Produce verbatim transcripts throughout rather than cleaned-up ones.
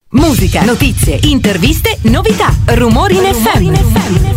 Musica, notizie, interviste, novità, Rumori in F M.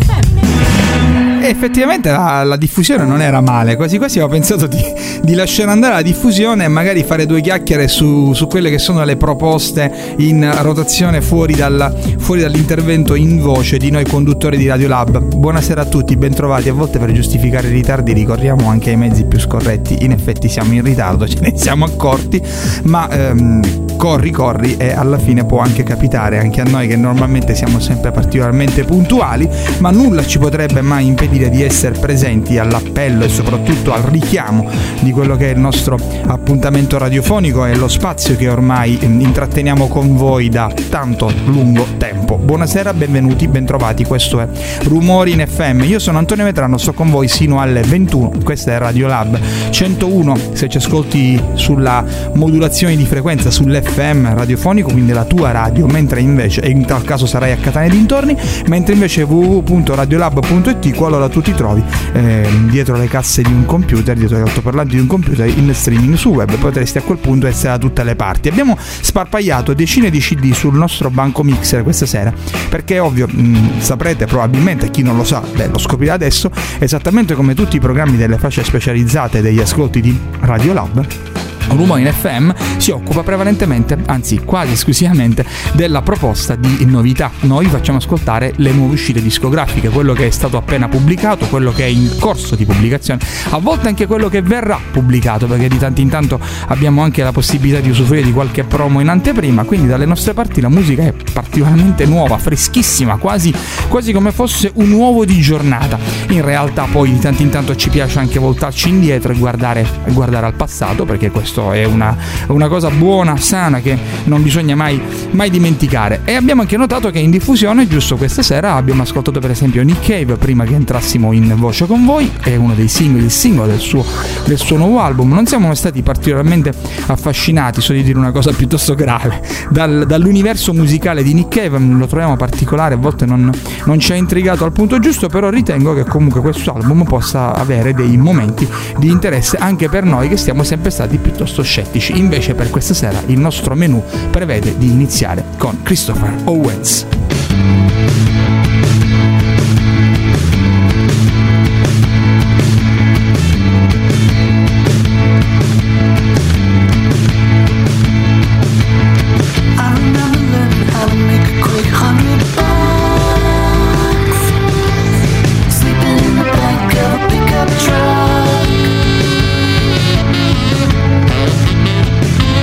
Effettivamente la, la diffusione non era male, quasi quasi avevo pensato di, di lasciare andare la diffusione e magari fare due chiacchiere su, su quelle che sono le proposte in rotazione fuori, dalla, fuori dall'intervento in voce di noi conduttori di Radio Lab. Buonasera a tutti, bentrovati. A volte per giustificare i ritardi ricorriamo anche ai mezzi più scorretti, in effetti siamo in ritardo, ce ne siamo accorti, ma ehm, corri corri e alla fine può anche capitare anche a noi che normalmente siamo sempre particolarmente puntuali, ma nulla ci potrebbe mai impedire di essere presenti all'appello e soprattutto al richiamo di quello che è il nostro appuntamento radiofonico e lo spazio che ormai intratteniamo con voi da tanto lungo tempo. Buonasera, benvenuti, bentrovati, questo è Rumori in F M. Io sono Antonio Vetrano, sto con voi sino alle ventuno, questa è Radio Lab centouno, se ci ascolti sulla modulazione di frequenza sull'F M radiofonico, quindi la tua radio, mentre invece, e in tal caso sarai a Catania e dintorni, mentre invece w w w punto radiolab punto it, qualora tu ti trovi eh, dietro le casse di un computer, dietro le altoparlanti di un computer in streaming su web, potresti a quel punto essere da tutte le parti. Abbiamo sparpagliato decine di C D sul nostro banco mixer questa sera, perché è ovvio, mh, saprete probabilmente, chi non lo sa, beh, lo scoprirà adesso, esattamente come tutti i programmi delle fasce specializzate degli ascolti di Radio Lab, Rumori in F M si occupa prevalentemente, anzi quasi esclusivamente, della proposta di novità. Noi facciamo ascoltare le nuove uscite discografiche, quello che è stato appena pubblicato, quello che è in corso di pubblicazione, a volte anche quello che verrà pubblicato, perché di tanto in tanto abbiamo anche la possibilità di usufruire di qualche promo in anteprima. Quindi dalle nostre parti la musica è particolarmente nuova, freschissima, quasi, quasi come fosse un uovo di giornata. In realtà poi di tanto in tanto ci piace anche voltarci indietro e guardare, e guardare al passato, perché questo è una, una cosa buona, sana, che non bisogna mai, mai dimenticare. E abbiamo anche notato che in diffusione, giusto questa sera, abbiamo ascoltato per esempio Nick Cave prima che entrassimo in voce con voi, è uno dei singoli, il singolo del suo, del suo nuovo album. Non siamo stati particolarmente affascinati, so di dire una cosa piuttosto grave, dal, dall'universo musicale di Nick Cave, lo troviamo particolare, a volte non, non ci ha intrigato al punto giusto, però ritengo che comunque questo album possa avere dei momenti di interesse anche per noi che siamo sempre stati piuttosto scettici. Invece per questa sera il nostro menù prevede di iniziare con Christopher Owens.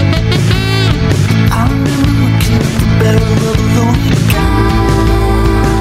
Barrel of a loaded gun.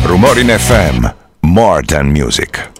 Rumorin F M, more than music.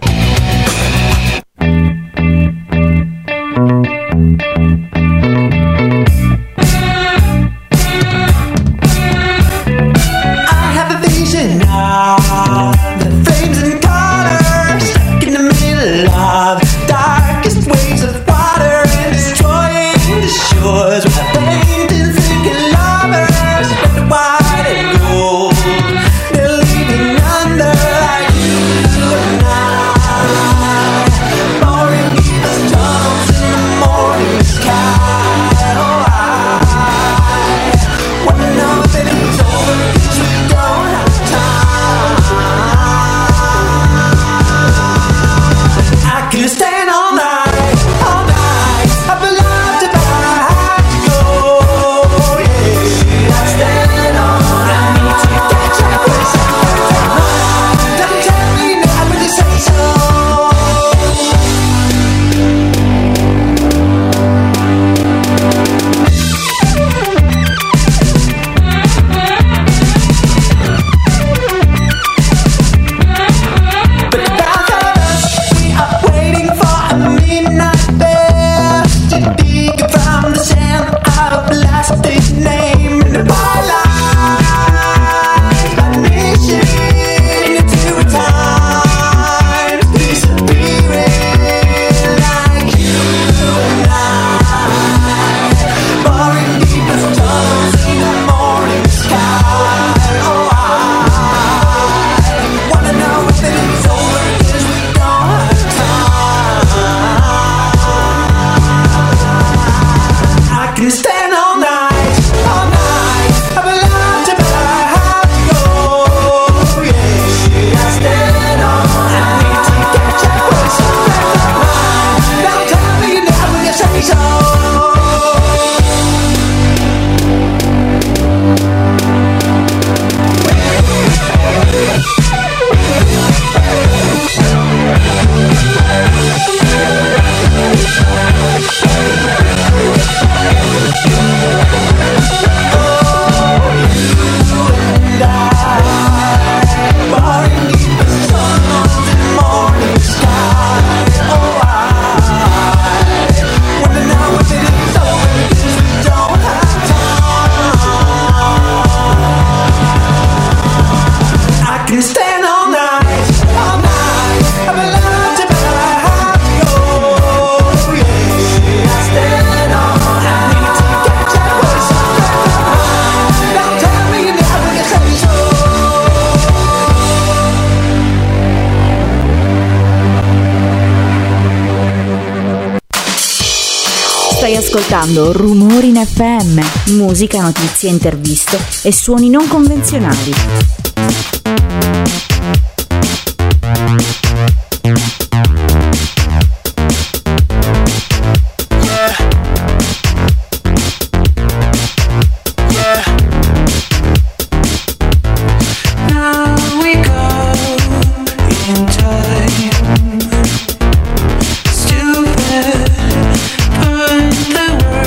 Ascoltando Rumorin F M, musica, notizie, interviste e suoni non convenzionali.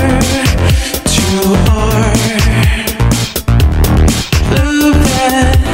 Blue bed.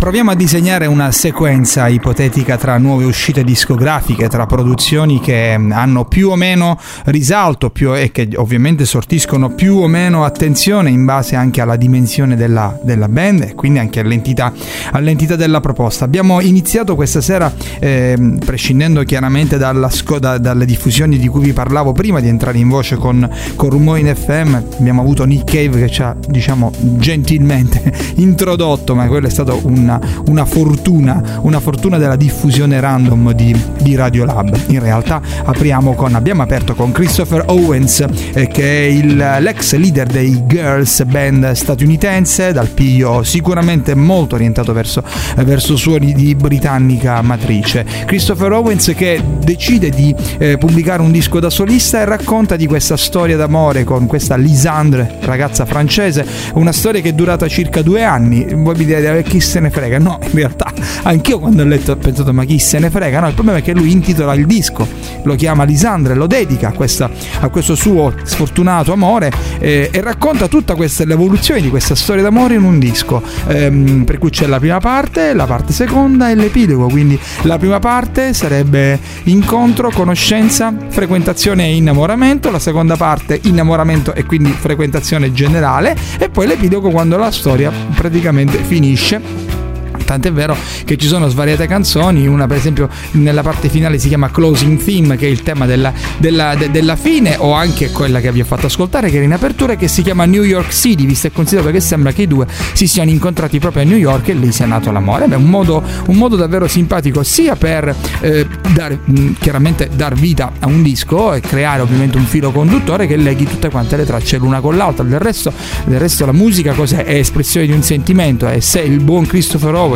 Proviamo a disegnare una sequenza ipotetica tra nuove uscite discografiche, tra produzioni che hanno più o meno risalto più, e che ovviamente sortiscono più o meno attenzione in base anche alla dimensione della, della band e quindi anche all'entità, all'entità della proposta. Abbiamo iniziato questa sera, eh, prescindendo chiaramente dalla, da, dalle diffusioni di cui vi parlavo prima di entrare in voce con, con Rumori in F M, abbiamo avuto Nick Cave che ci ha, diciamo, gentilmente introdotto, ma quello è stato una, una fortuna, una fortuna della diffusione random di, di Radiolab. In realtà apriamo con, abbiamo aperto con Christopher Owens, eh, che è il, l'ex leader dei Girls, band statunitense dal piglio sicuramente molto orientato verso, eh, verso suoni di britannica matrice. Christopher Owens che decide di eh, pubblicare un disco da solista e racconta di questa storia d'amore con questa Lisandre, ragazza francese, una storia che è durata circa due anni. Voi mi direte, chi se ne frega? No, in realtà anch'io quando ho letto ho pensato, ma chi se ne frega? No, il problema è che lui intitola il disco, lo chiama Lisandre, lo dedica a, questa, a questo suo sfortunato amore, eh, e racconta tutta questa, l'evoluzione di questa storia d'amore in un disco, ehm, per cui c'è la prima parte, la parte seconda e l'epilogo. Quindi la prima parte sarebbe incontro, conoscenza, frequentazione e innamoramento, la seconda parte innamoramento e quindi frequentazione generale, e poi l'epilogo quando la storia praticamente finisce. Tant'è vero che ci sono svariate canzoni, una per esempio nella parte finale si chiama Closing Theme, che è il tema della, della, de, della fine, o anche quella che vi ho fatto ascoltare che era in apertura, che si chiama New York City, visto e considerato che sembra che i due si siano incontrati proprio a New York e lì sia nato l'amore. Beh, un modo, un modo davvero simpatico sia per eh, dar, mh, chiaramente dar vita a un disco e creare ovviamente un filo conduttore che leghi tutte quante le tracce l'una con l'altra. Del resto, del resto la musica cos'è? È espressione di un sentimento, e se il buon Christopher Owens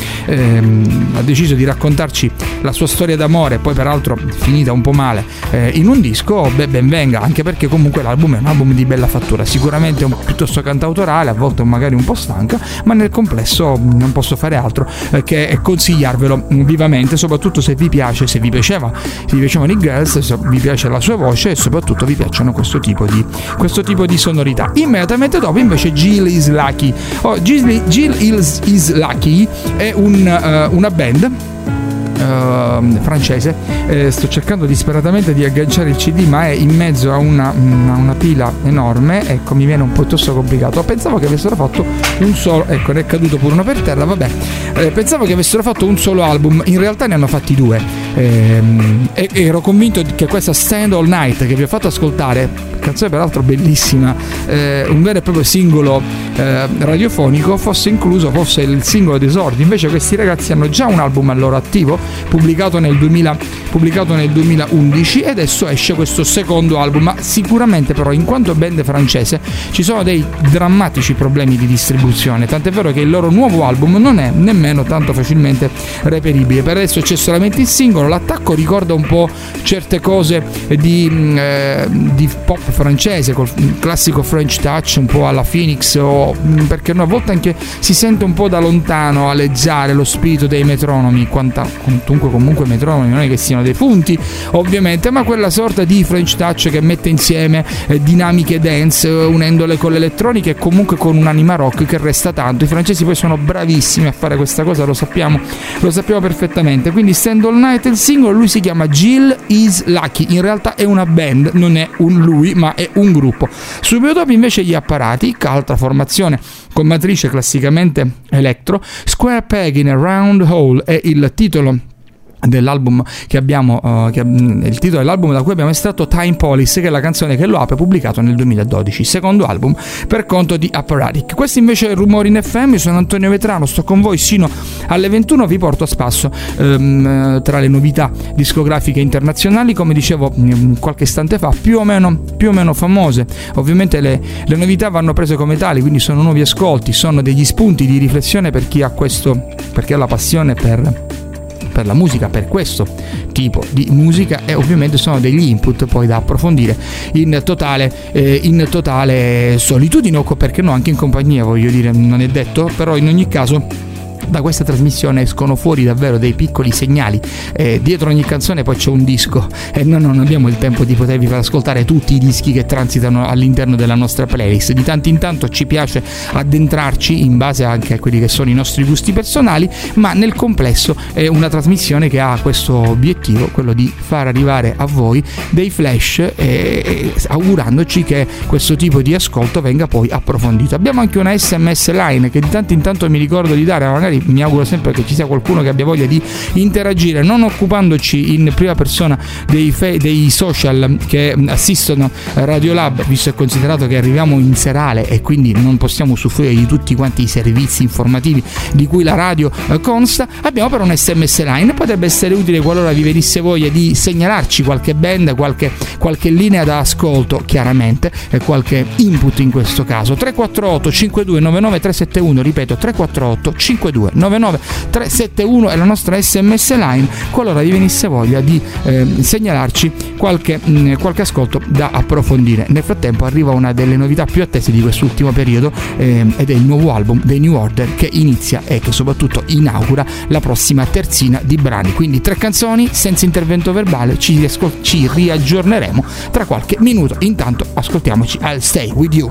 Ehm, ha deciso di raccontarci la sua storia d'amore, poi peraltro finita un po' male, eh, in un disco, beh, ben venga, anche perché comunque l'album è un album di bella fattura, sicuramente un, piuttosto cantautorale, a volte magari un po' stanca, ma nel complesso non posso fare altro eh, che consigliarvelo vivamente, soprattutto se vi piace, se vi piaceva, se vi piacevano i Girls, se vi piace la sua voce e soprattutto vi piacciono questo tipo di, questo tipo di sonorità. Immediatamente dopo invece Jill Is Lucky. Oh, Jill, Jill Is, Is Lucky è un, uh, una band Uh, francese. Eh, sto cercando disperatamente di agganciare il C D, ma è in mezzo a una, una, una pila enorme, ecco, mi viene un po' piuttosto complicato. Pensavo che avessero fatto un solo, ecco, ne è caduto pure uno per terra, vabbè. Eh, pensavo che avessero fatto un solo album, in realtà ne hanno fatti due, eh, e ero convinto che questa Stand All Night che vi ho fatto ascoltare, canzone peraltro bellissima, eh, un vero e proprio singolo eh, radiofonico, fosse incluso, fosse il singolo d'esordio. Invece questi ragazzi hanno già un album al loro attivo, pubblicato nel duemila, pubblicato nel duemilaundici, e adesso esce questo secondo album. Ma sicuramente però, in quanto band francese, ci sono dei drammatici problemi di distribuzione, tant'è vero che il loro nuovo album non è nemmeno tanto facilmente reperibile. Per adesso c'è solamente il singolo, l'attacco ricorda un po' certe cose di, eh, di pop francese, col classico French touch, un po' alla Phoenix, o perché a volte anche si sente un po' da lontano aleggiare lo spirito dei metronomi, quanta, comunque comunque metronomi non è che siano dei punti ovviamente, ma quella sorta di French touch che mette insieme eh, dinamiche dance, eh, unendole con l'elettronica e comunque con un'anima rock che resta tanto. I francesi poi sono bravissimi a fare questa cosa, lo sappiamo, lo sappiamo perfettamente. Quindi Stand All Night è il singolo, lui si chiama Jill Is Lucky, in realtà è una band, non è un lui ma è un gruppo. Subito dopo invece gli Apparati, altra formazione con matrice classicamente electro. Square Peg in a Round Hole è il titolo dell'album che abbiamo, uh, che, mm, il titolo dell'album da cui abbiamo estratto Time Police, che è la canzone che lo apre, pubblicato nel duemiladodici, secondo album per conto di Apparatic. Questo invece è Rumori in F M. Io sono Antonio Vetrano, sto con voi sino alle ventuno, vi porto a spasso um, tra le novità discografiche internazionali, come dicevo um, qualche istante fa, più o meno, più o meno famose. Ovviamente le, le novità vanno prese come tali, quindi sono nuovi ascolti, sono degli spunti di riflessione per chi ha questo, per chi ha la passione per per la musica, per questo tipo di musica, e ovviamente sono degli input poi da approfondire in totale eh, in totale solitudine, o perché no anche in compagnia, voglio dire, non è detto, però in ogni caso da questa trasmissione escono fuori davvero dei piccoli segnali, eh, dietro ogni canzone poi c'è un disco e noi non abbiamo il tempo di potervi far ascoltare tutti i dischi che transitano all'interno della nostra playlist. Di tanto in tanto ci piace addentrarci in base anche a quelli che sono i nostri gusti personali, ma nel complesso è una trasmissione che ha questo obiettivo, quello di far arrivare a voi dei flash, e, e augurandoci che questo tipo di ascolto venga poi approfondito. Abbiamo anche una S M S line che di tanto in tanto mi ricordo di dare, magari mi auguro sempre che ci sia qualcuno che abbia voglia di interagire, non occupandoci in prima persona dei, fe- dei social che assistono Radio Lab, visto e considerato che arriviamo in serale e quindi non possiamo usufruire di tutti quanti i servizi informativi di cui la radio eh, consta. Abbiamo però un S M S line, potrebbe essere utile qualora vi venisse voglia di segnalarci qualche band, qualche, qualche linea da ascolto, chiaramente, e qualche input in questo caso. Tre quattro otto cinque due nove nove tre sette uno, ripeto tre quattro otto cinque due nove nove tre sette uno è la nostra S M S line, qualora vi venisse voglia di eh, segnalarci qualche, mh, qualche ascolto da approfondire. Nel frattempo arriva una delle novità più attese di quest'ultimo periodo, eh, ed è il nuovo album dei New Order, che inizia e che soprattutto inaugura la prossima terzina di brani. Quindi tre canzoni senza intervento verbale, ci, riascol- ci riaggiorneremo tra qualche minuto. Intanto ascoltiamoci I'll Stay With You.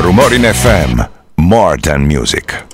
Rumori in F M, More Than Music.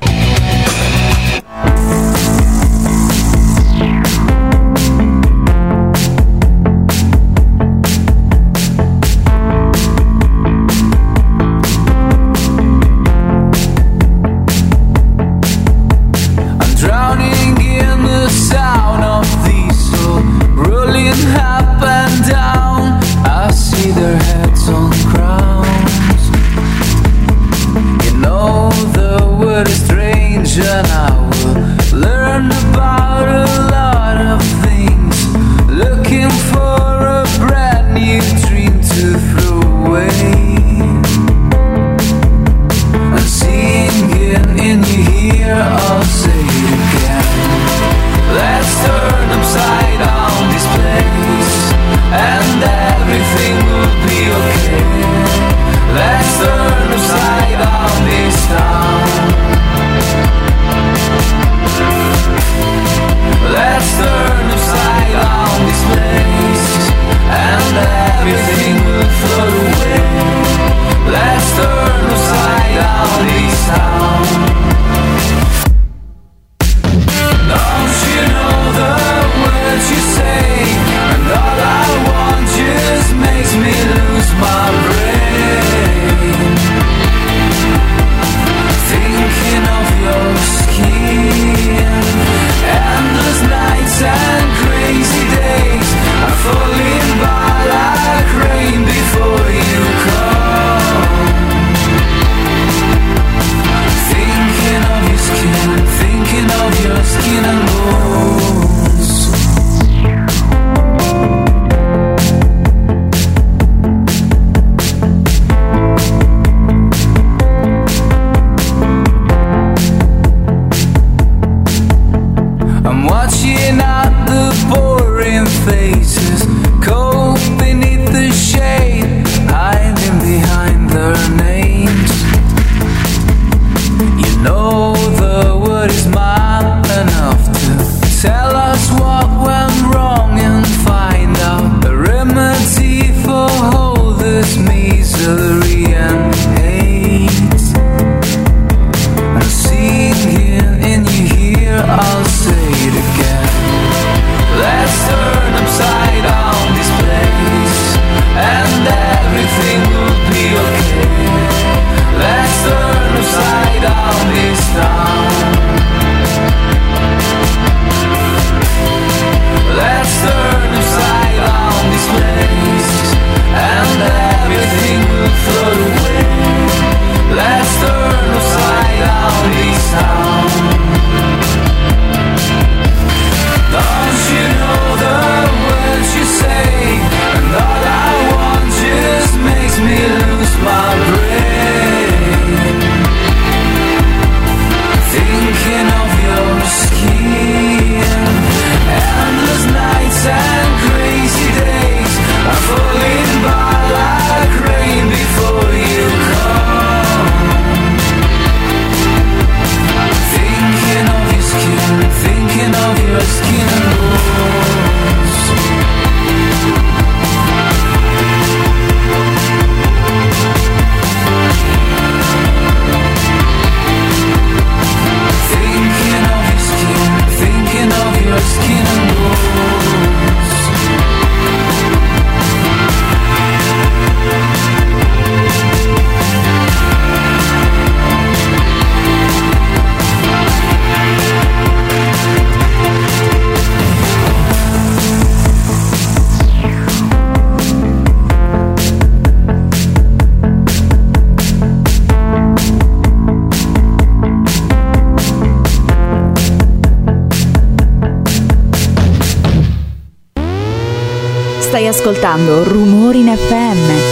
Stai ascoltando Rumori in F M.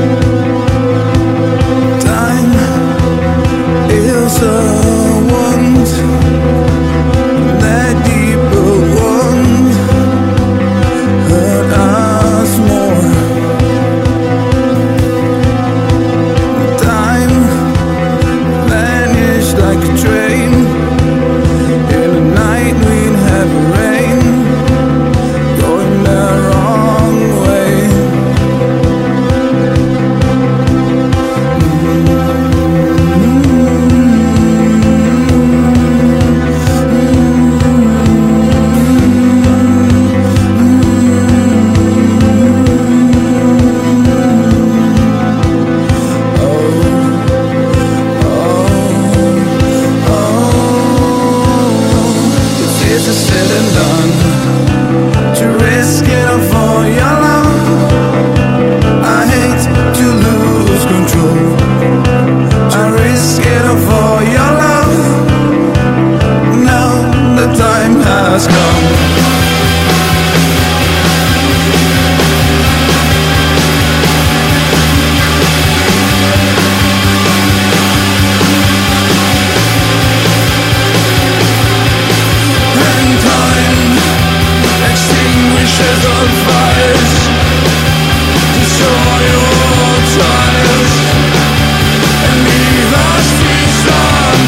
One easier said than done to risk it all for your love. I hate to lose control. I risk it all for your love. Now the time has come. Extinguishes all fires, destroy all trials, and leave us strong.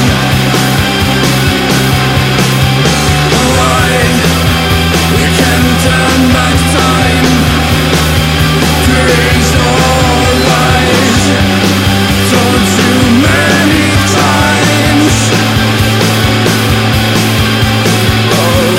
Why we can turn back time to erase all lies told too many times. Oh.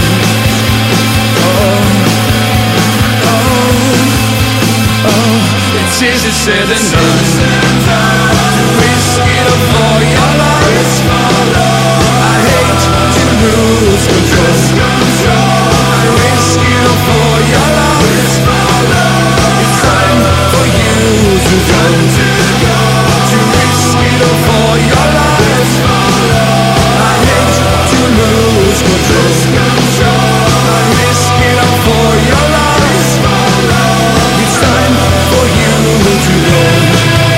It's easy said and done to risk it all for your life. I hate to lose control. I risk it all for your life. It's time for you to go. To risk it all for your life. I hate to lose control. I risk it all for your life. It's time for you to go.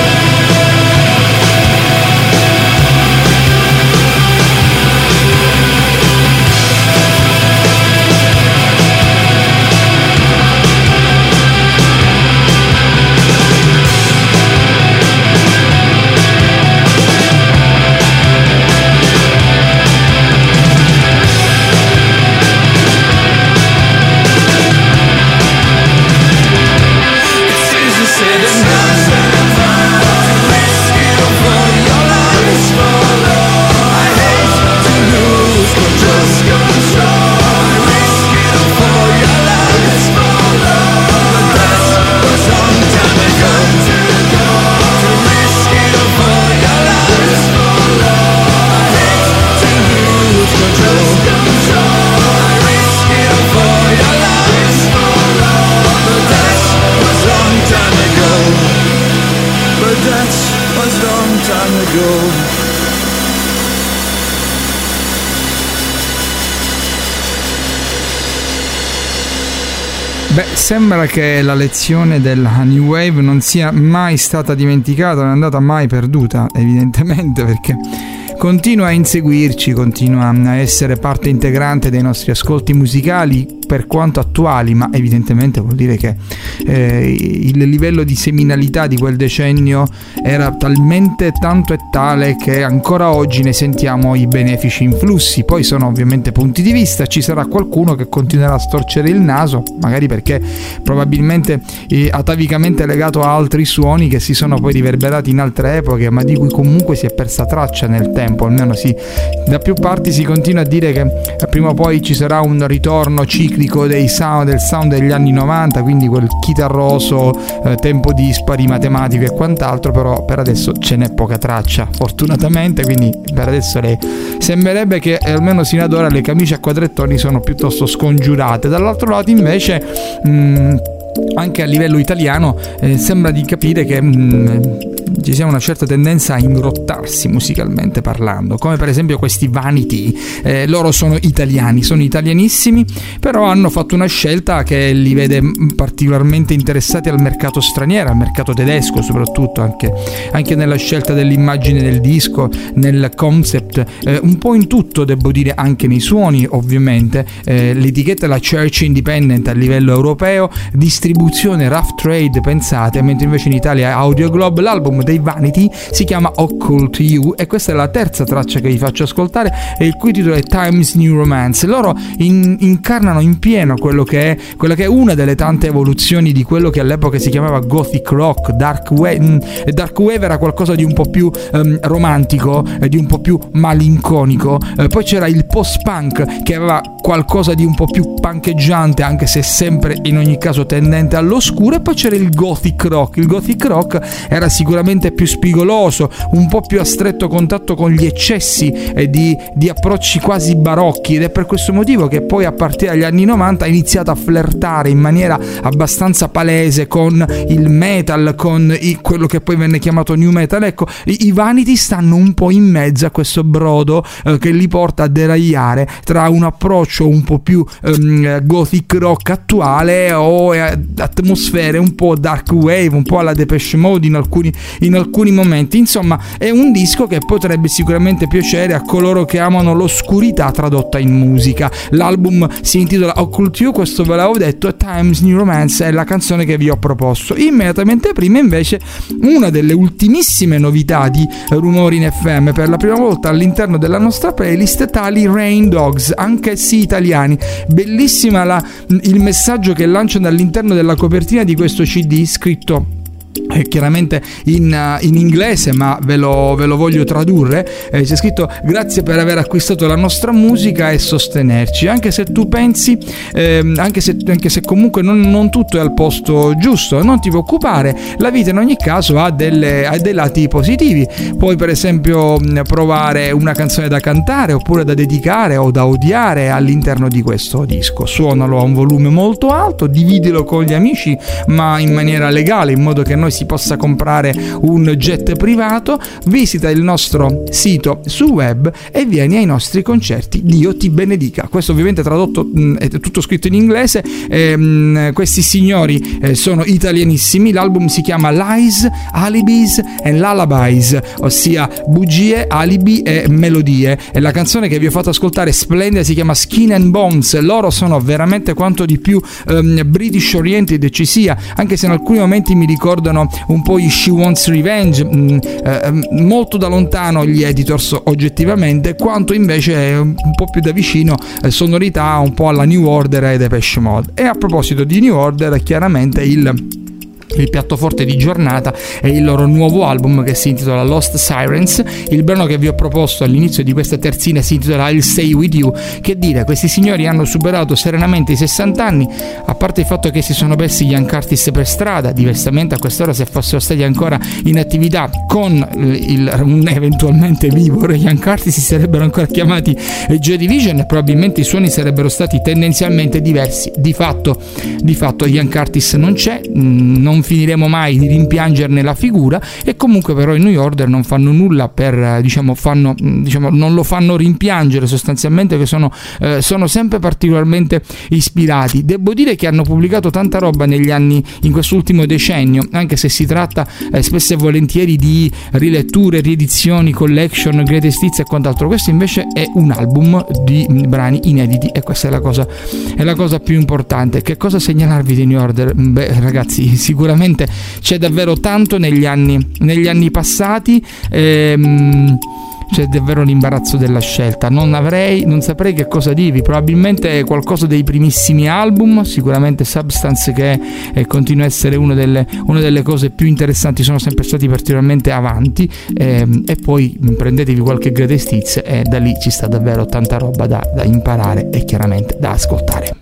Beh, sembra che la lezione della New Wave non sia mai stata dimenticata, non è andata mai perduta, evidentemente, perché continua a inseguirci, continua a essere parte integrante dei nostri ascolti musicali, per quanto attuali, ma evidentemente vuol dire che eh, il livello di seminalità di quel decennio era talmente tanto e tale che ancora oggi ne sentiamo i benefici influssi. Poi sono ovviamente punti di vista, ci sarà qualcuno che continuerà a storcere il naso, magari perché probabilmente eh, atavicamente legato a altri suoni che si sono poi riverberati in altre epoche, ma di cui comunque si è persa traccia nel tempo. Almeno sì, da più parti si continua a dire che prima o poi ci sarà un ritorno ciclico dei sound, del sound degli anni novanta, quindi quel chitarroso eh, tempo dispari, matematico e quant'altro, però per adesso ce n'è poca traccia, fortunatamente, quindi per adesso le, sembrerebbe che almeno sino ad ora le camicie a quadrettoni sono piuttosto scongiurate. Dall'altro lato invece mh, anche a livello italiano eh, sembra di capire che mh, ci sia una certa tendenza a ingrottarsi musicalmente parlando, come per esempio questi Vanity. Eh, loro sono italiani, sono italianissimi, però hanno fatto una scelta che li vede particolarmente interessati al mercato straniero, al mercato tedesco soprattutto, anche, anche nella scelta dell'immagine del disco, nel concept, eh, un po' in tutto, devo dire, anche nei suoni ovviamente. Eh, l'etichetta è la Church Independent a livello europeo, distribuzione Rough Trade, pensate, mentre invece in Italia è Audio Globe. L'album dei Vanity si chiama Occult You e questa è la terza traccia che vi faccio ascoltare, e il cui titolo è Times New Romance. Loro in, incarnano in pieno quello che è quella che è una delle tante evoluzioni di quello che all'epoca si chiamava Gothic Rock. Dark Wave, Dark Wave era qualcosa di un po' più um, romantico, eh, di un po' più malinconico, eh, poi c'era il post-punk che aveva qualcosa di un po' più punkeggiante, anche se sempre in ogni caso tendente tendente all'oscuro, e poi c'era il gothic rock. Il gothic rock era sicuramente più spigoloso, un po' più a stretto contatto con gli eccessi e di, di approcci quasi barocchi, ed è per questo motivo che poi a partire dagli anni novanta ha iniziato a flirtare in maniera abbastanza palese con il metal, con i, quello che poi venne chiamato new metal. Ecco, i, i Vanity stanno un po' in mezzo a questo brodo eh, che li porta a deragliare tra un approccio un po' più ehm, gothic rock attuale o eh, atmosfere un po' dark wave, un po' alla Depeche Mode in alcuni, in alcuni momenti. Insomma, è un disco che potrebbe sicuramente piacere a coloro che amano l'oscurità tradotta in musica. L'album si intitola Occult You, questo ve l'avevo detto, e Times New Romance è la canzone che vi ho proposto. Immediatamente prima invece una delle ultimissime novità di Rumori in F M, per la prima volta all'interno della nostra playlist, tali Rain Dogs, anch'essi italiani. Bellissima la, il messaggio che lanciano all'interno della copertina di questo C D, scritto eh, chiaramente in, uh, in inglese, ma ve lo, ve lo voglio tradurre. Eh, c'è scritto: grazie per aver acquistato la nostra musica e sostenerci, anche se tu pensi eh, anche, se, anche se comunque non, non tutto è al posto giusto, non ti preoccupare, la vita in ogni caso ha, delle, ha dei lati positivi. Puoi per esempio provare una canzone da cantare oppure da dedicare o da odiare all'interno di questo disco. Suonalo a un volume molto alto, dividilo con gli amici ma in maniera legale, in modo che noi si possa comprare un jet privato. Visita il nostro sito sul web e vieni ai nostri concerti. Dio ti benedica. Questo ovviamente tradotto mh, è tutto scritto in inglese. E, mh, questi signori eh, sono italianissimi. L'album si chiama Lies, Alibis and Lullabies, ossia bugie, alibi e melodie, e la canzone che vi ho fatto ascoltare splendida si chiama Skin and Bones. Loro sono veramente quanto di più um, British oriented ci sia, anche se in alcuni momenti mi ricordano un po' i She Wants Revenge, mh, eh, molto da lontano gli Editors oggettivamente, quanto invece un po' più da vicino eh, sonorità un po' alla New Order e Depeche Mode. E a proposito di New Order, chiaramente il Il piatto forte di giornata è il loro nuovo album che si intitola Lost Sirens. Il brano che vi ho proposto all'inizio di questa terzina si intitola I'll Stay With You. Che dire, questi signori hanno superato serenamente i sessanta anni, a parte il fatto che si sono persi gli Young Artists per strada. Diversamente a quest'ora, se fossero stati ancora in attività con il, un eventualmente vivo Young Artists, si sarebbero ancora chiamati Joy Division e probabilmente i suoni sarebbero stati tendenzialmente diversi. Di fatto, di fatto Young Artists non c'è, non finiremo mai di rimpiangerne la figura, e comunque però i New Order non fanno nulla per, diciamo, fanno, diciamo non lo fanno rimpiangere sostanzialmente, che sono, eh, sono sempre particolarmente ispirati. Devo dire che hanno pubblicato tanta roba negli anni, in quest'ultimo decennio, anche se si tratta eh, spesso e volentieri di riletture, riedizioni, collection, greatest hits e quant'altro. Questo invece è un album di brani inediti, e questa è la cosa, è la cosa più importante. Che cosa segnalarvi di New Order? Beh ragazzi, sicuramente c'è davvero tanto negli anni, negli anni passati. Ehm, c'è davvero l'imbarazzo della scelta. Non avrei, non saprei che cosa dirvi. Probabilmente qualcosa dei primissimi album, sicuramente Substance, che eh, continua a essere una delle, una delle cose più interessanti, sono sempre stati particolarmente avanti, ehm, e poi prendetevi qualche greatest hits e da lì ci sta davvero tanta roba da, da imparare e chiaramente da ascoltare.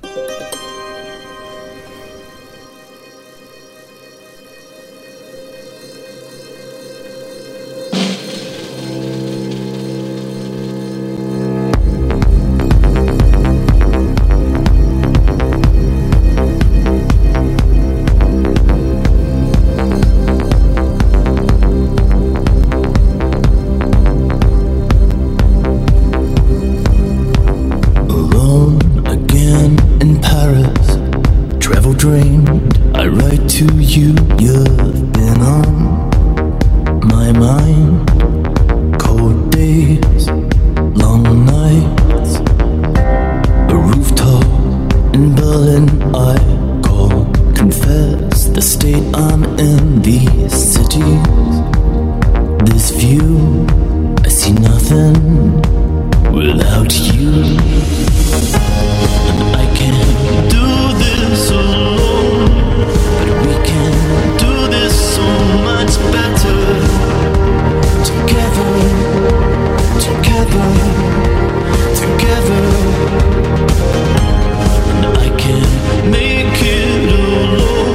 Make it alone.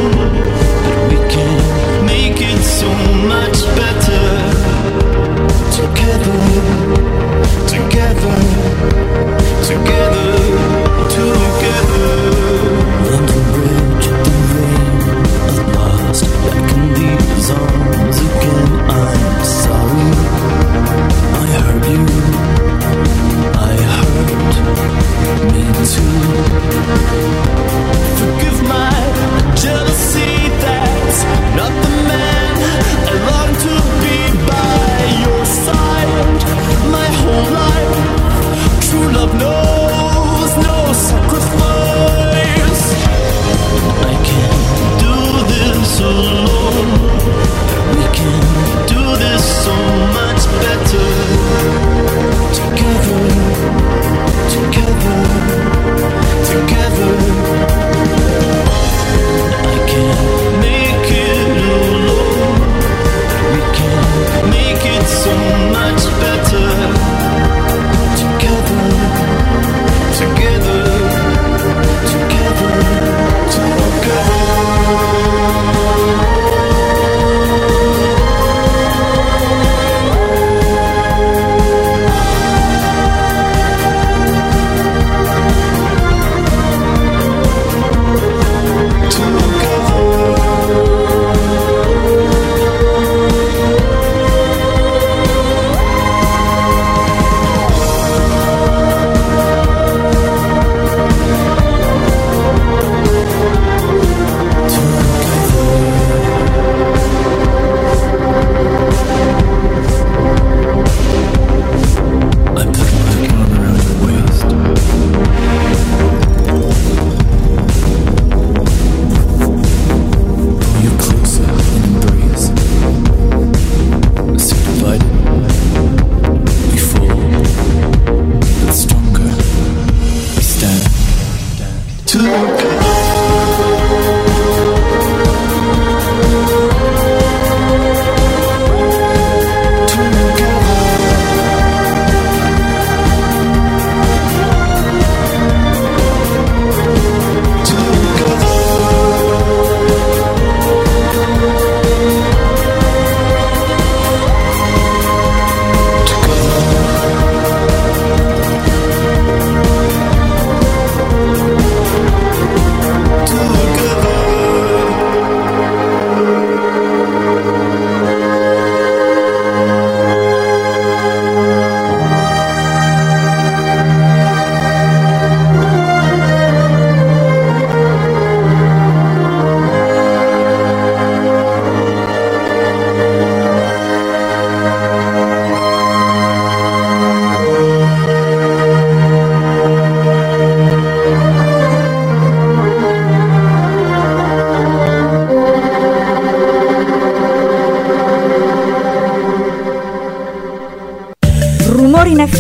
Rumori in F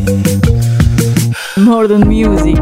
M. Modern Music.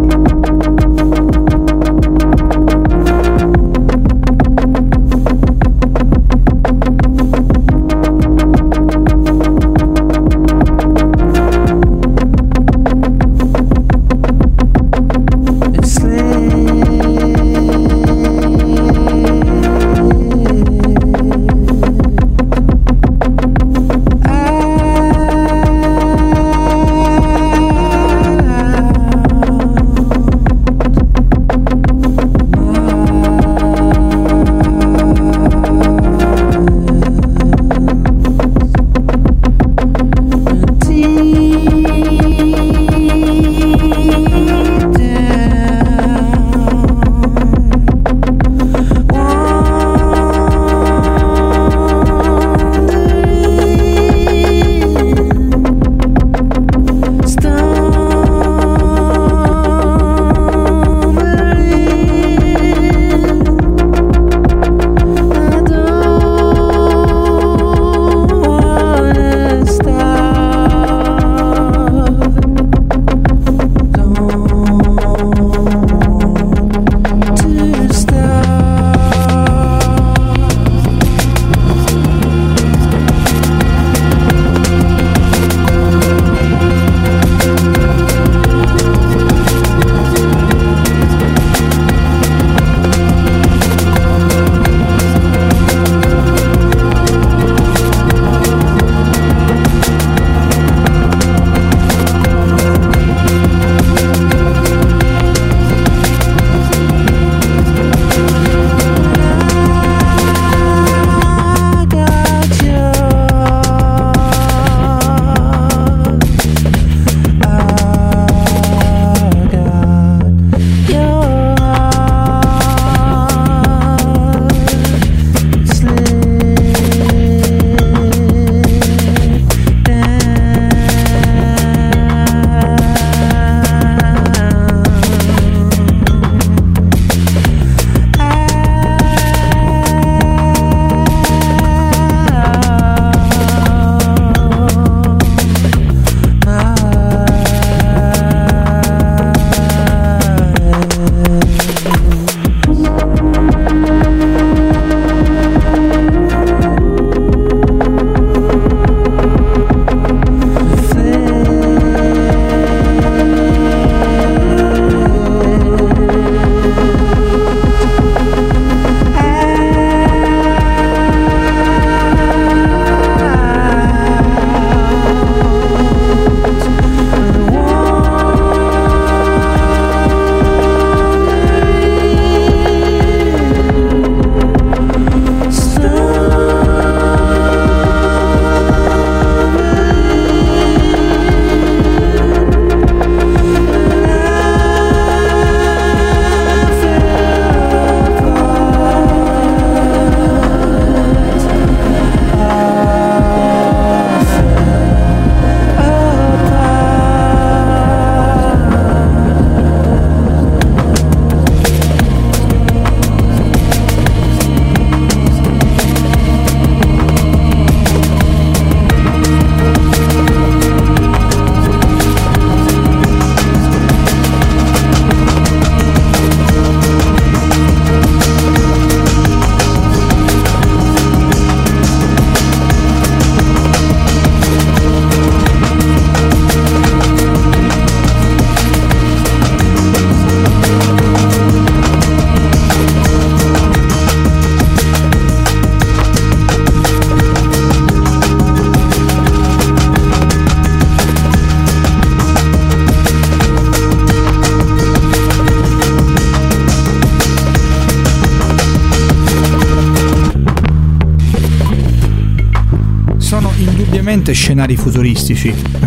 veramente scenari futuristici.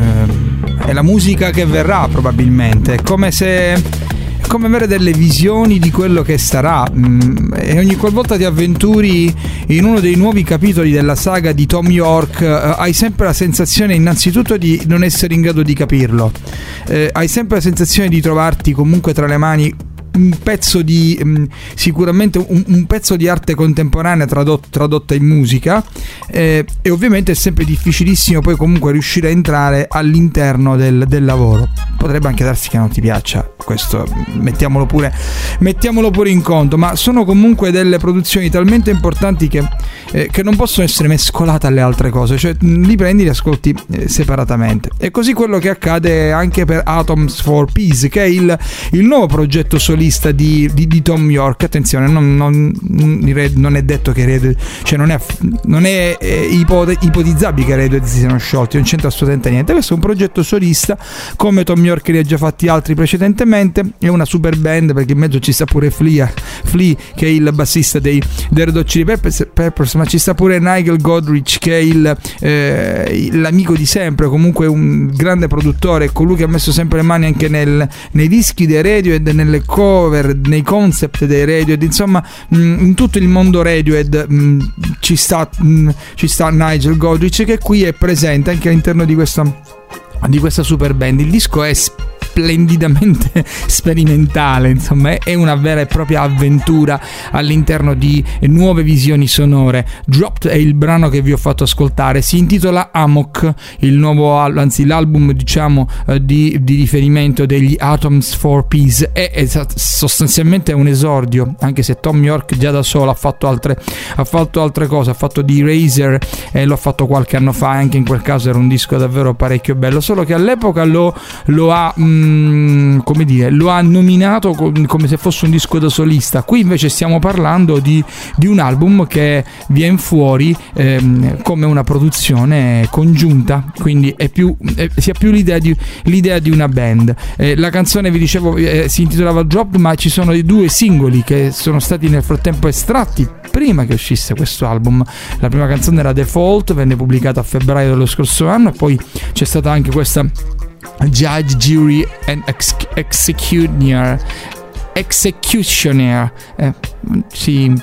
Eh, è la musica che verrà probabilmente, è come se... è come avere delle visioni di quello che sarà, mm, e ogni qualvolta ti avventuri in uno dei nuovi capitoli della saga di Thom Yorke eh, hai sempre la sensazione innanzitutto di non essere in grado di capirlo, eh, hai sempre la sensazione di trovarti comunque tra le mani un pezzo di mh, sicuramente un, un pezzo di arte contemporanea tradotto, tradotta in musica, eh, e ovviamente è sempre difficilissimo poi comunque riuscire a entrare all'interno del, del lavoro. Potrebbe anche darsi che non ti piaccia, questo mettiamolo pure mettiamolo pure in conto, ma sono comunque delle produzioni talmente importanti che, eh, che non possono essere mescolate alle altre cose, cioè li prendi e li ascolti eh, separatamente. E così quello che accade anche per Atoms for Peace, che è il, il nuovo progetto solista di, di, di Thom Yorke. Attenzione, non, non, non è detto che Radiohead, cioè non è, non è eh, ipote, ipotizzabile che Radiohead si siano sciolti, non c'entra assolutamente niente. Questo è un progetto solista, come Thom Yorke ne ha già fatti altri precedentemente. È una super band, perché in mezzo ci sta pure Flea, Flea che è il bassista dei, dei Red Hot Chili Peppers, Peppers, ma ci sta pure Nigel Godrich, che è il, eh, l'amico di sempre, comunque un grande produttore, colui che ha messo sempre le mani anche nel, nei dischi dei Radiohead, nelle cover, nei concept dei Radiohead, insomma mh, in tutto il mondo Radiohead mh, ci sta mh, ci sta Nigel Godrich, che qui è presente anche all'interno di questa di questa super band. Il disco è splendidamente sperimentale, insomma è una vera e propria avventura all'interno di nuove visioni sonore. Dropped è il brano che vi ho fatto ascoltare, si intitola Amok, il nuovo anzi l'album diciamo di, di riferimento degli Atoms for Peace. È, è sostanzialmente un esordio, anche se Thom Yorke già da solo ha fatto altre ha fatto altre cose, ha fatto di Eraser e lo ha fatto qualche anno fa, anche in quel caso era un disco davvero parecchio bello, solo che all'epoca lo, lo ha mh, come dire, lo ha nominato come se fosse un disco da solista. Qui invece stiamo parlando di, di un album che viene fuori ehm, come una produzione congiunta, quindi è più, è, si ha più l'idea di, l'idea di una band. Eh, la canzone, vi dicevo, eh, si intitolava Dropped, ma ci sono i due singoli che sono stati nel frattempo estratti prima che uscisse questo album. La prima canzone era Default, venne pubblicata a febbraio dello scorso anno, e poi c'è stata anche questa Judge, Jury and ex- Executioner Executioner eh, si,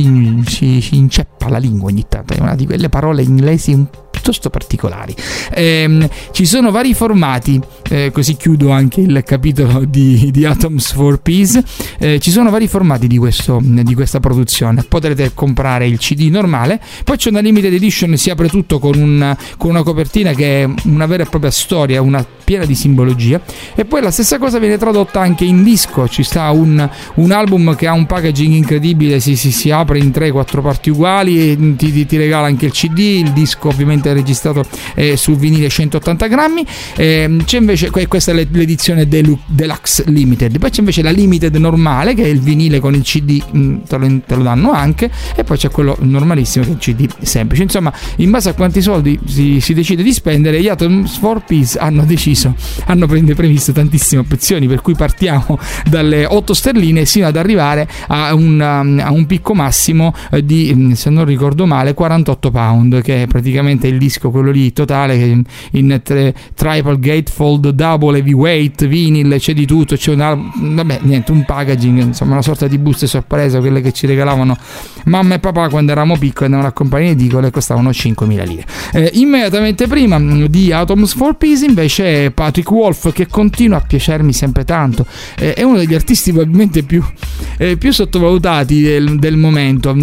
si, si inceppa la lingua ogni tanto, è una di quelle parole inglesi un piuttosto particolari. Eh, ci sono vari formati, eh, così chiudo anche il capitolo di, di Atoms for Peace. Eh, ci sono vari formati di, questo, di questa produzione. Potrete comprare il C D normale, poi c'è una limited edition, si apre tutto con una, con una copertina che è una vera e propria storia, una piena di simbologia, e poi la stessa cosa viene tradotta anche in disco. Ci sta un, un album che ha un packaging incredibile, si, si, si apre in tre quattro parti uguali, e ti, ti, ti regala anche il C D, il disco ovviamente registrato eh, su vinile centottanta grammi. Eh, c'è invece questa è l'edizione Delu- Deluxe Limited, poi c'è invece la Limited normale, che è il vinile con il C D, mh, te, lo, te lo danno anche, e poi c'è quello normalissimo che è il C D semplice. Insomma, in base a quanti soldi si, si decide di spendere, gli Atoms for Peace hanno deciso, hanno previsto tantissime opzioni, per cui partiamo dalle otto sterline sino ad arrivare a un, a un picco massimo di, se non ricordo male, quarantotto pound, che è praticamente il disco quello lì totale, in, in tre, triple gatefold, double heavyweight, vinyl, c'è di tutto, c'è una, vabbè, niente, un packaging, insomma una sorta di buste sorpresa, quelle che ci regalavano mamma e papà quando eravamo piccoli, andavano a compagnie edicole e costavano cinquemila lire. Eh, immediatamente prima di Atoms for Peace invece Patrick Wolf, che continua a piacermi sempre tanto, eh, è uno degli artisti probabilmente più, eh, più sottovalutati del, del momento.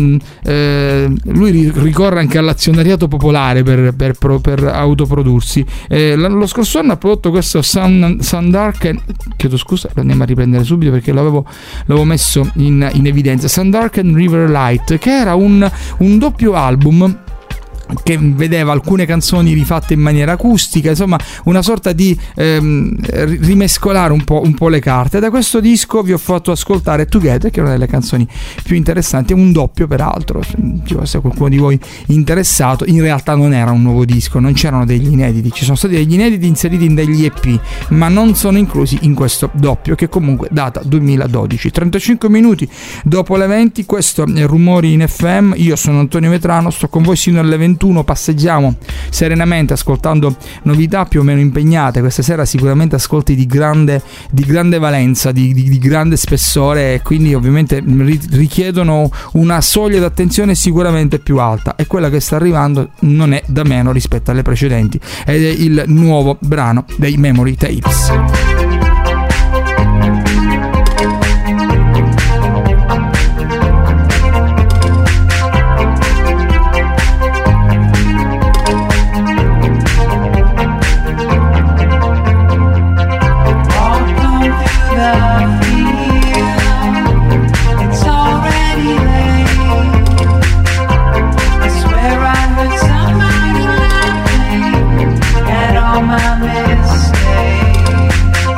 Eh, lui ricorre anche all'azionariato popolare per, per, per, per autoprodursi. Eh, lo scorso anno ha prodotto questo Sun, Sun Dark, chiedo scusa, lo andiamo a riprendere subito perché l'avevo, l'avevo messo in, in evidenza, Sun Dark and River Light, che era un, un doppio album che vedeva alcune canzoni rifatte in maniera acustica, insomma una sorta di ehm, rimescolare un po', un po' le carte. Da questo disco vi ho fatto ascoltare Together, che è una delle canzoni più interessanti, è un doppio peraltro, se qualcuno di voi interessato. In realtà non era un nuovo disco, non c'erano degli inediti, ci sono stati degli inediti inseriti in degli E P, ma non sono inclusi in questo doppio, che comunque data duemiladodici. Trentacinque minuti dopo le venti, questo è Rumori in F M, io sono Antonio Vetrano, sto con voi sino alle ventuno. ventuno passeggiamo serenamente ascoltando novità più o meno impegnate. Questa sera sicuramente ascolti di grande, di grande valenza, di, di, di grande spessore, e quindi ovviamente richiedono una soglia d'attenzione sicuramente più alta, e quella che sta arrivando non è da meno rispetto alle precedenti, ed è il nuovo brano dei Memory Tapes. My mistakes.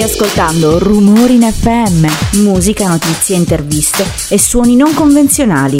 ascoltando Rumori in F M, musica, notizie, interviste e suoni non convenzionali.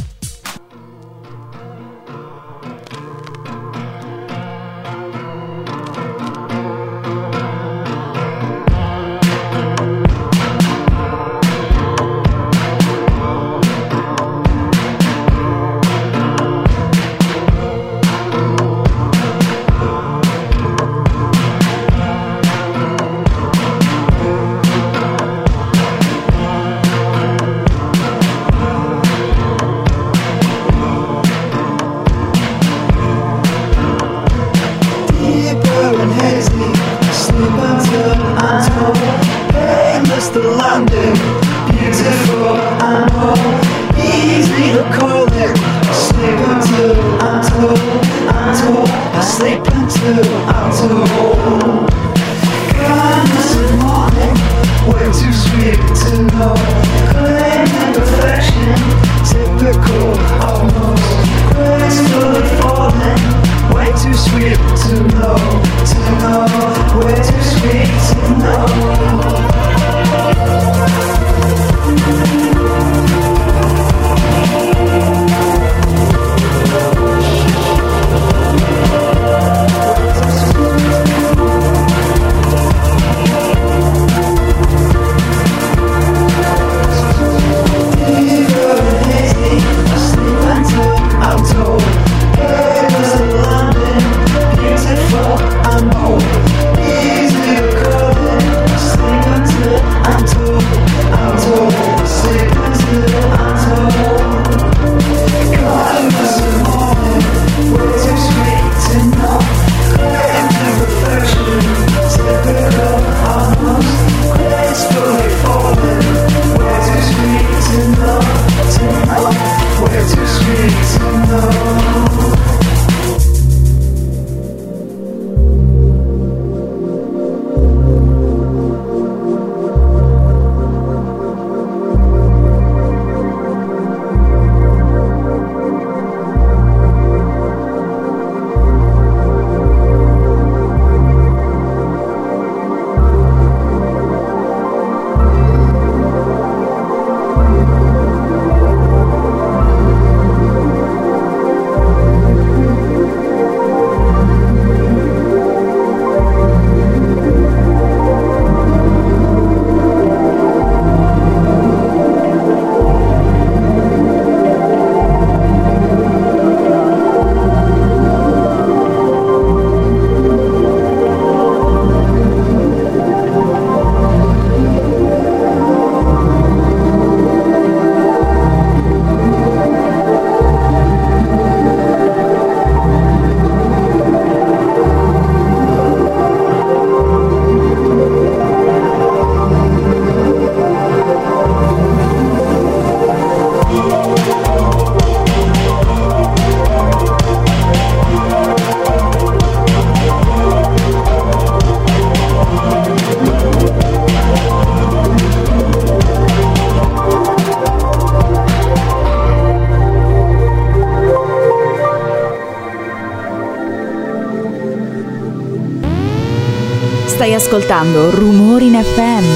Stai ascoltando Rumori in F M.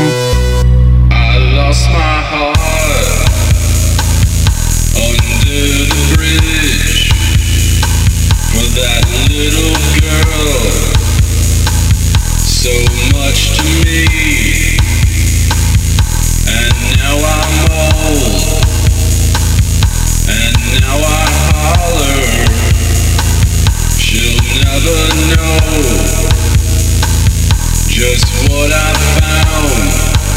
I lost my heart under the bridge for that little girl, so much to me, and now I'm old, and now I holler, she'll never know just what I found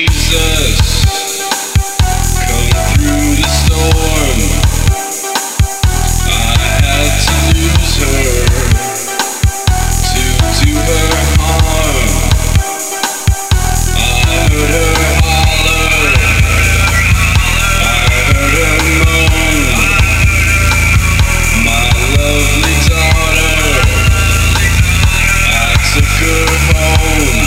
Jesus, come through the storm. I had to lose her, to do her harm. I heard her holler, I heard her moan. My lovely daughter, I took her home.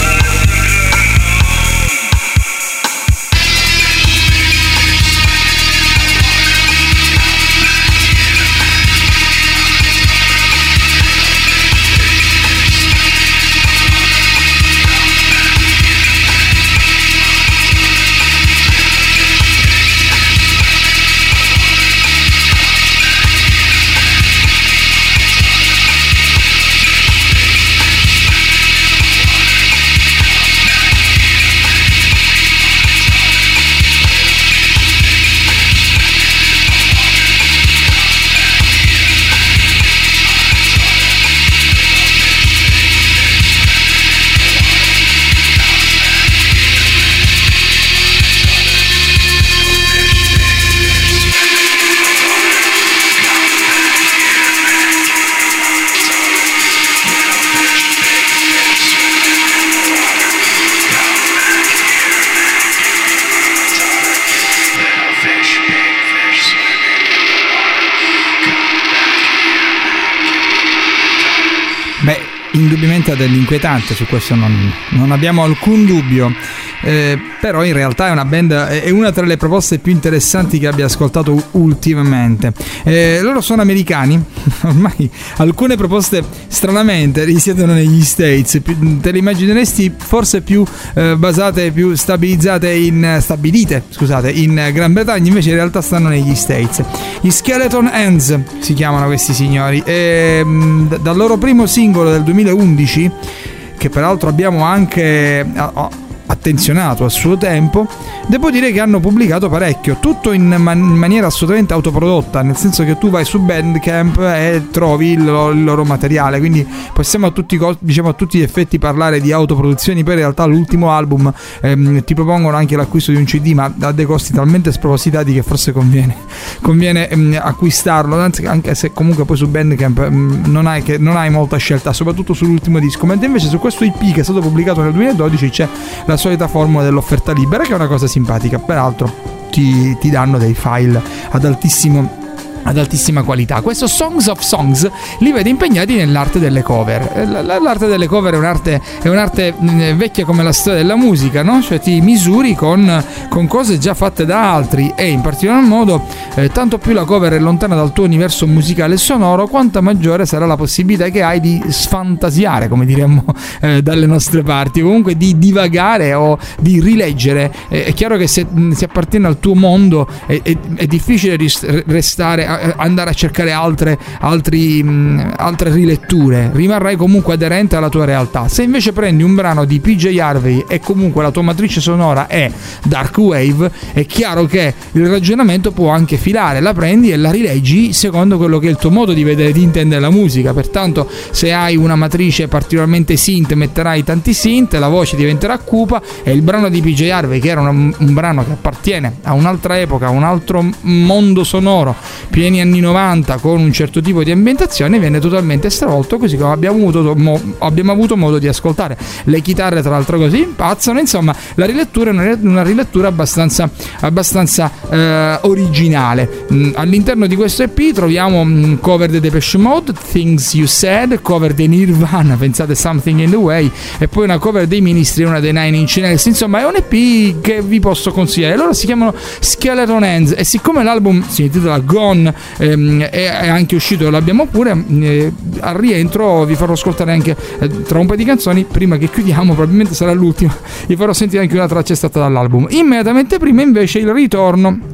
Indubbiamente ha dell'inquietante, su questo non, non abbiamo alcun dubbio, eh, però in realtà è una band, è una tra le proposte più interessanti che abbia ascoltato ultimamente. Eh, loro sono americani, ormai alcune proposte stranamente risiedono negli States, te le immagineresti forse più eh, basate, più stabilizzate in stabilite, scusate, in Gran Bretagna, invece in realtà stanno negli States. Gli Skeleton Hands si chiamano questi signori, e dal loro primo singolo del duemilaundici, che peraltro abbiamo anche attenzionato a suo tempo, devo dire che hanno pubblicato parecchio, tutto in, man- in maniera assolutamente autoprodotta, nel senso che tu vai su Bandcamp e trovi il loro, il loro materiale, quindi possiamo a tutti, diciamo, a tutti gli effetti parlare di autoproduzioni. Poi in realtà l'ultimo album ehm, ti propongono anche l'acquisto di un C D, ma a dei costi talmente spropositati che forse conviene, conviene ehm, acquistarlo, anzi, anche se comunque poi su Bandcamp ehm, non, hai che, non hai molta scelta, soprattutto sull'ultimo disco, mentre invece su questo I P che è stato pubblicato nel duemiladodici c'è la solita formula dell'offerta libera, che è una cosa simpatica. Peraltro ti, ti danno dei file ad altissimo ad altissima qualità. Questo Songs of Songs li vede impegnati nell'arte delle cover. L'arte delle cover è un'arte, è un'arte vecchia come la storia della musica, no? Cioè ti misuri con, con cose già fatte da altri, e in particolar modo eh, tanto più la cover è lontana dal tuo universo musicale e sonoro, quanto maggiore sarà la possibilità che hai di sfantasiare, come diremmo eh, dalle nostre parti, o comunque di divagare o di rileggere. Eh, è chiaro che se si appartiene al tuo mondo è, è, è difficile restare, andare a cercare altre, altri, mh, altre riletture, rimarrai comunque aderente alla tua realtà. Se invece prendi un brano di P J Harvey e comunque la tua matrice sonora è dark wave, è chiaro che il ragionamento può anche filare, la prendi e la rileggi secondo quello che è il tuo modo di vedere, di intendere la musica. Pertanto se hai una matrice particolarmente synth metterai tanti synth, la voce diventerà cupa, e il brano di P J Harvey, che era un, un brano che appartiene a un'altra epoca, a un altro mondo sonoro, pieni anni novanta, con un certo tipo di ambientazione, viene totalmente stravolto, così come abbiamo avuto, mo, abbiamo avuto modo di ascoltare. Le chitarre tra l'altro così impazzano, insomma la rilettura è una, una rilettura abbastanza, abbastanza eh, originale. Mm, all'interno di questo E P troviamo mm, cover di Depeche Mode, Things You Said, cover dei Nirvana, pensate Something in the Way, e poi una cover dei Ministry e una dei Nine Inch Nails. Insomma è un E P che vi posso consigliare. Loro si chiamano Skeleton Hands, e siccome l'album si intitola Gone, ehm, è, è anche uscito, l'abbiamo pure, eh, al rientro vi farò ascoltare anche eh, tra un paio di canzoni. Prima che chiudiamo, probabilmente sarà l'ultima, vi farò sentire anche una traccia estratta dall'album. Immediatamente prima invece il ritorno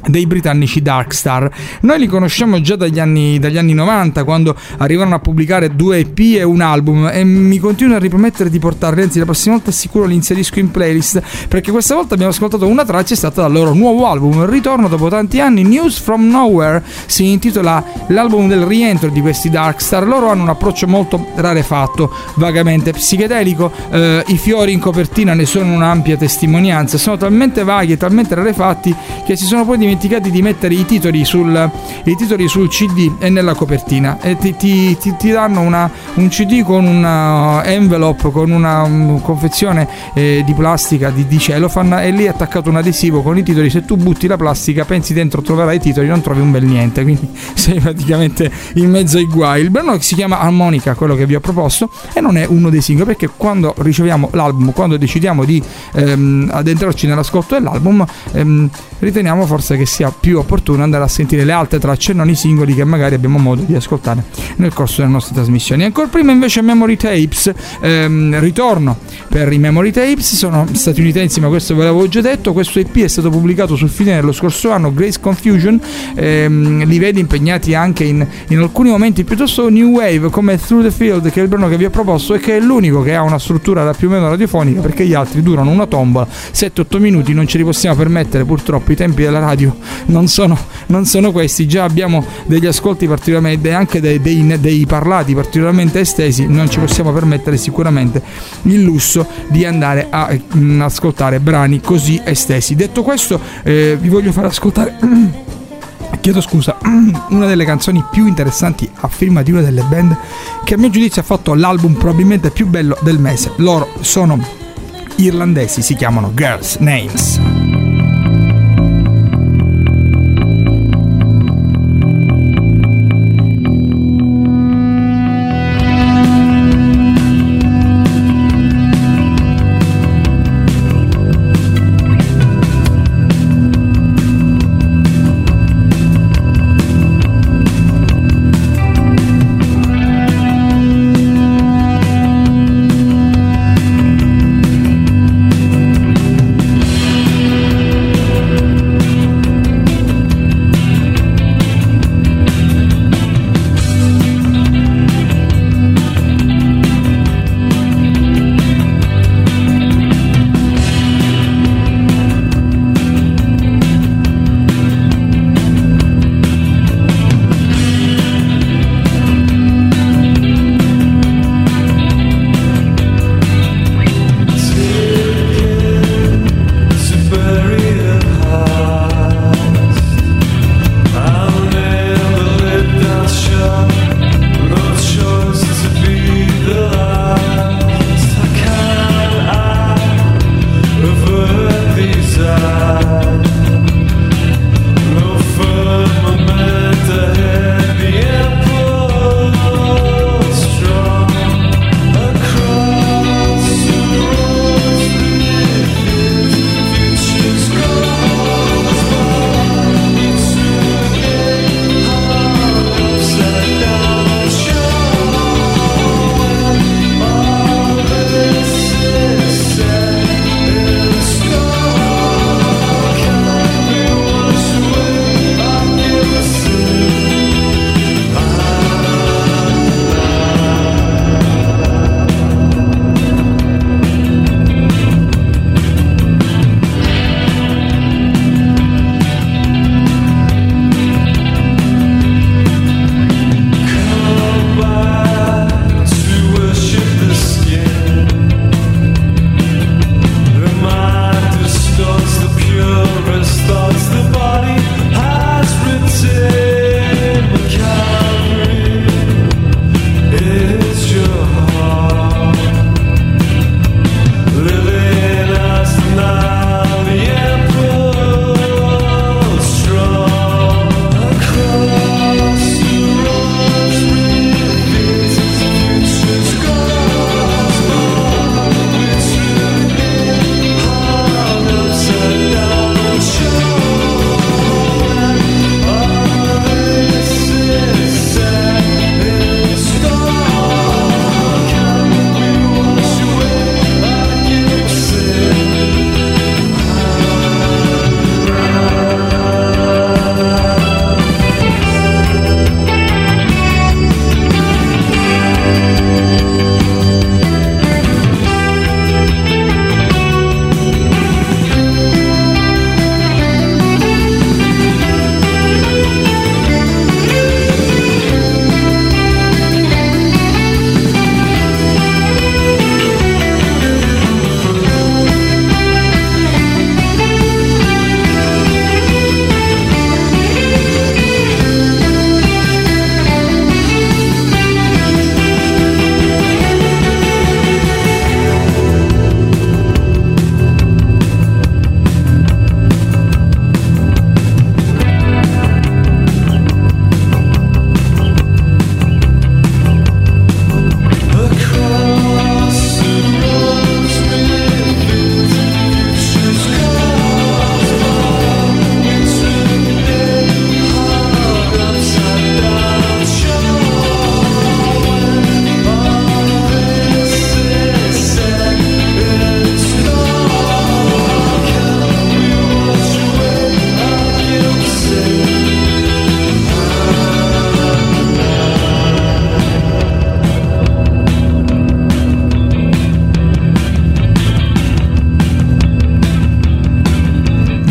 dei britannici Darkstar. Noi li conosciamo già dagli anni, dagli anni novanta, quando arrivarono a pubblicare due E P e un album, e mi continuo a ripromettere di portarli, anzi la prossima volta sicuro li inserisco in playlist, perché questa volta abbiamo ascoltato una traccia, è stata dal loro nuovo album, il ritorno dopo tanti anni. News from Nowhere si intitola l'album del rientro di questi Darkstar. Loro hanno un approccio molto rarefatto, vagamente psichedelico, eh, i fiori in copertina ne sono un'ampia testimonianza, sono talmente vaghi e talmente rarefatti che si sono poi dimenticati di mettere i titoli sul, i titoli sul C D e nella copertina, e ti, ti, ti, ti danno una, un C D con una envelope, con una um, confezione eh, di plastica di, di cellophane, e lì è attaccato un adesivo con i titoli. Se tu butti la plastica, pensi dentro troverai i titoli, non trovi un bel niente, quindi sei praticamente in mezzo ai guai. Il brano si chiama Harmonica, quello che vi ho proposto, e non è uno dei singoli, perché quando riceviamo l'album, quando decidiamo di ehm, addentrarci nell'ascolto dell'album, ehm, riteniamo forse che sia più opportuno andare a sentire le altre tracce e non i singoli che magari abbiamo modo di ascoltare nel corso delle nostre trasmissioni. Ancora prima invece Memory Tapes, ehm, ritorno per i Memory Tapes, sono statunitensi, ma questo ve l'avevo già detto. Questo E P è stato pubblicato sul fine dello scorso anno, Grace Confusion, ehm, li vedi impegnati anche in, in alcuni momenti piuttosto new wave, come Through the Field, che è il brano che vi ho proposto e che è l'unico che ha una struttura da più o meno radiofonica, perché gli altri durano una tombola, sette otto minuti, non ce li possiamo permettere purtroppo, i tempi della radio non sono, non sono questi. Già abbiamo degli ascolti particolarmente, anche dei, dei, dei parlati particolarmente estesi, non ci possiamo permettere sicuramente il lusso di andare a mh, ascoltare brani così estesi. Detto questo, eh, vi voglio far ascoltare chiedo scusa una delle canzoni più interessanti a firma di una delle band che a mio giudizio ha fatto l'album probabilmente più bello del mese. Loro sono irlandesi, si chiamano Girls' Names.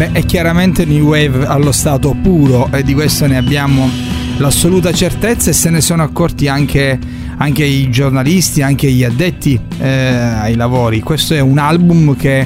Beh, è chiaramente New Wave allo stato puro, e di questo ne abbiamo l'assoluta certezza, e se ne sono accorti anche, anche i giornalisti, anche gli addetti eh, ai lavori. Questo è un album che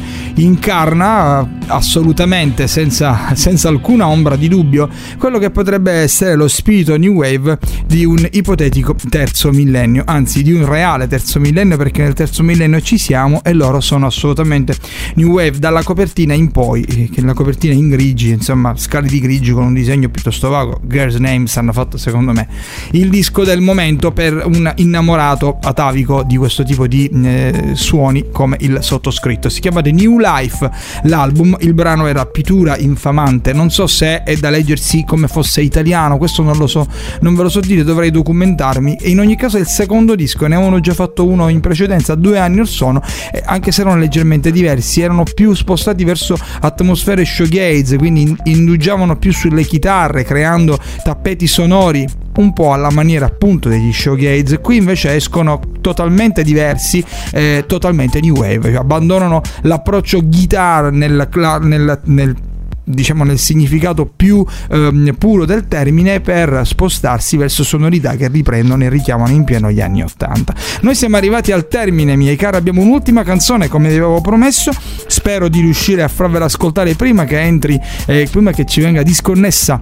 incarna assolutamente, senza, senza alcuna ombra di dubbio, quello che potrebbe essere lo spirito New Wave di un ipotetico terzo millennio, anzi di un reale terzo millennio, perché nel terzo millennio ci siamo e loro sono assolutamente New Wave dalla copertina in poi, che la copertina in grigi, insomma scale di grigi con un disegno piuttosto vago. Girls' Names hanno fatto secondo me il disco del momento per un innamorato atavico di questo tipo di eh, suoni come il sottoscritto. Si chiama The New Life l'album, il brano è Rappitura Infamante, non so se è da leggersi come fosse italiano, questo non lo so, non ve lo so dire, dovrei documentarmi. E in ogni caso è il secondo disco, ne avevano già fatto uno in precedenza due anni or sono, e anche se erano leggermente diversi, erano più spostati verso atmosfere shoegaze, quindi indugiavano più sulle chitarre, creando tappeti sonori un po' alla maniera appunto degli shoegaze. Qui invece escono totalmente diversi, eh, totalmente new wave, abbandonano l'approccio guitar nel, nel, nel diciamo nel significato più ehm, puro del termine, per spostarsi verso sonorità che riprendono e richiamano in pieno gli anni ottanta. Noi siamo arrivati al termine, miei cari, abbiamo un'ultima canzone come vi avevo promesso, spero di riuscire a farvela ascoltare prima che entri, eh, prima che ci venga disconnessa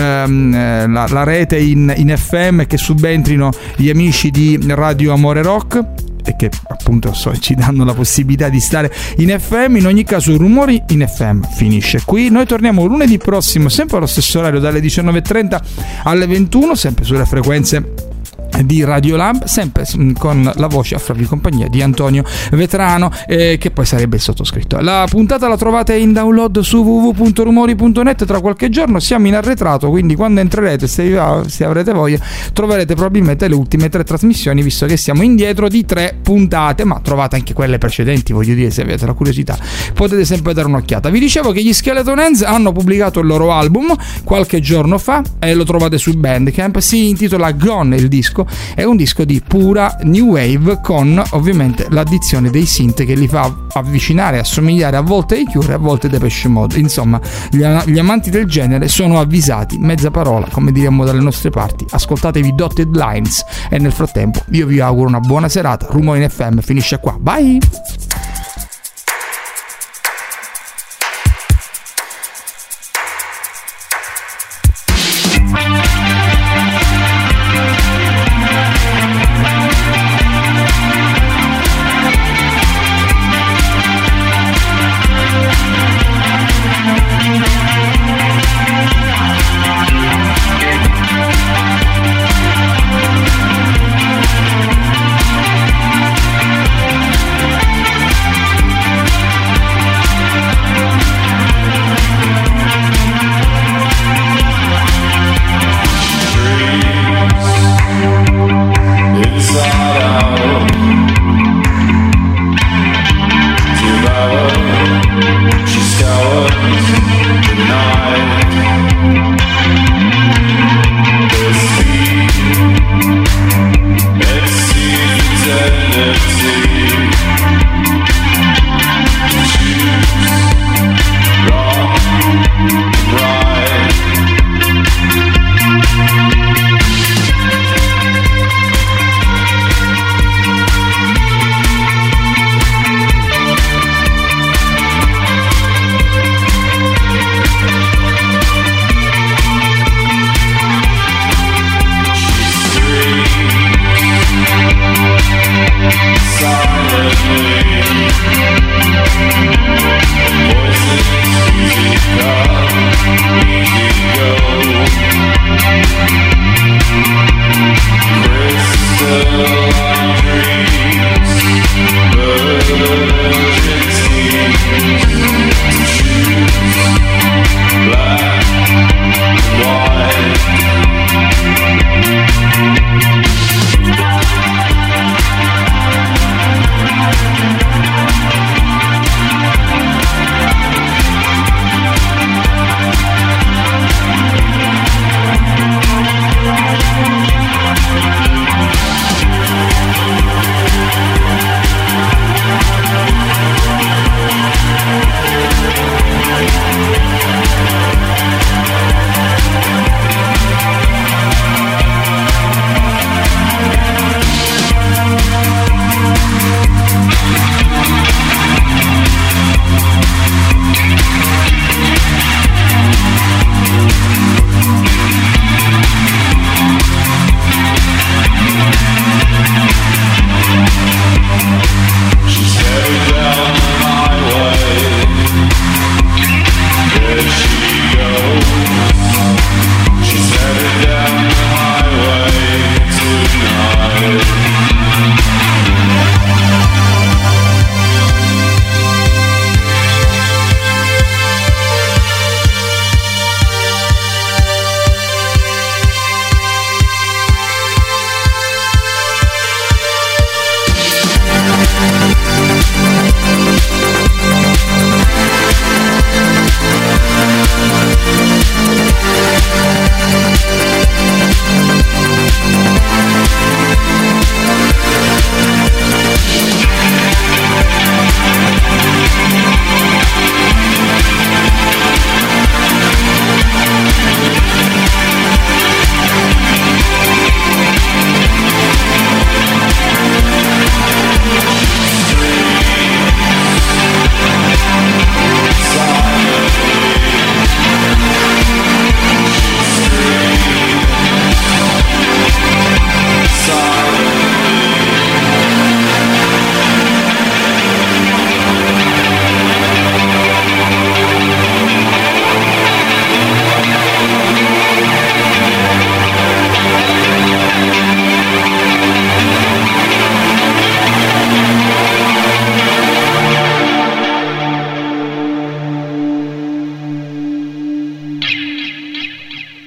ehm, la, la rete in, in F M, e che subentrino gli amici di Radio Amore Rock, e che appunto so, ci danno la possibilità di stare in F M. In ogni caso Rumori in F M finisce qui, noi torniamo lunedì prossimo sempre allo stesso orario dalle diciannove e trenta alle ventuno, sempre sulle frequenze di Radio Lab, sempre con la voce a farvi compagnia di Antonio Vetrano, eh, che poi sarebbe il sottoscritto. La puntata la trovate in download su w w w punto rumori punto net tra qualche giorno, siamo in arretrato, quindi quando entrerete, se, se avrete voglia, troverete probabilmente le ultime tre trasmissioni, visto che siamo indietro di tre puntate, ma trovate anche quelle precedenti, voglio dire, se avete la curiosità potete sempre dare un'occhiata. Vi dicevo che gli Skeleton Hands hanno pubblicato il loro album qualche giorno fa e lo trovate su Bandcamp, si intitola Gone il disco. È un disco di pura new wave, con ovviamente l'addizione dei synth che li fa avvicinare, assomigliare a volte ai Cure, a volte Depeche Mode. Insomma, gli, gli amanti del genere sono avvisati, mezza parola, come diremmo dalle nostre parti. Ascoltatevi Dotted Lines, e nel frattempo io vi auguro una buona serata. Rumori in F M finisce qua, bye!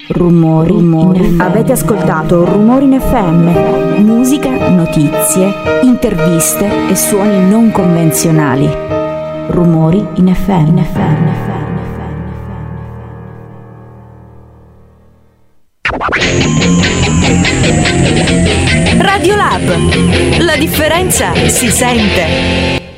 Rumori, rumori in F M. Avete ascoltato Rumori in F M. Musica, notizie, interviste e suoni non convenzionali. Rumori in F M. In F M. Radio Lab. La differenza si sente.